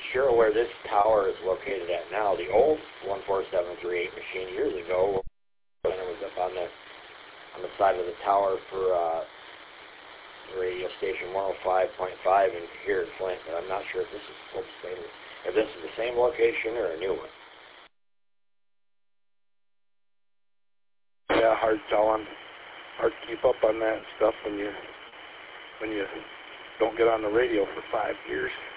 sure where this tower is located at now. The old 14738 machine years ago, when it was up on the side of the tower for radio station 105.5 in here in Flint, but I'm not sure if this is the same location or a new one. Yeah, hard telling. Hard to keep up on that stuff when you don't get on the radio for 5 years.